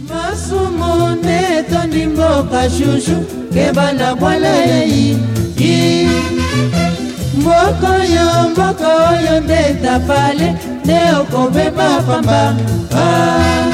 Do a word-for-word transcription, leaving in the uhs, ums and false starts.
Masumune tondi mboka shushu kebana bwala yeyi Mboko yo mboko yo ndeta pale Neo kobeba pamba ah.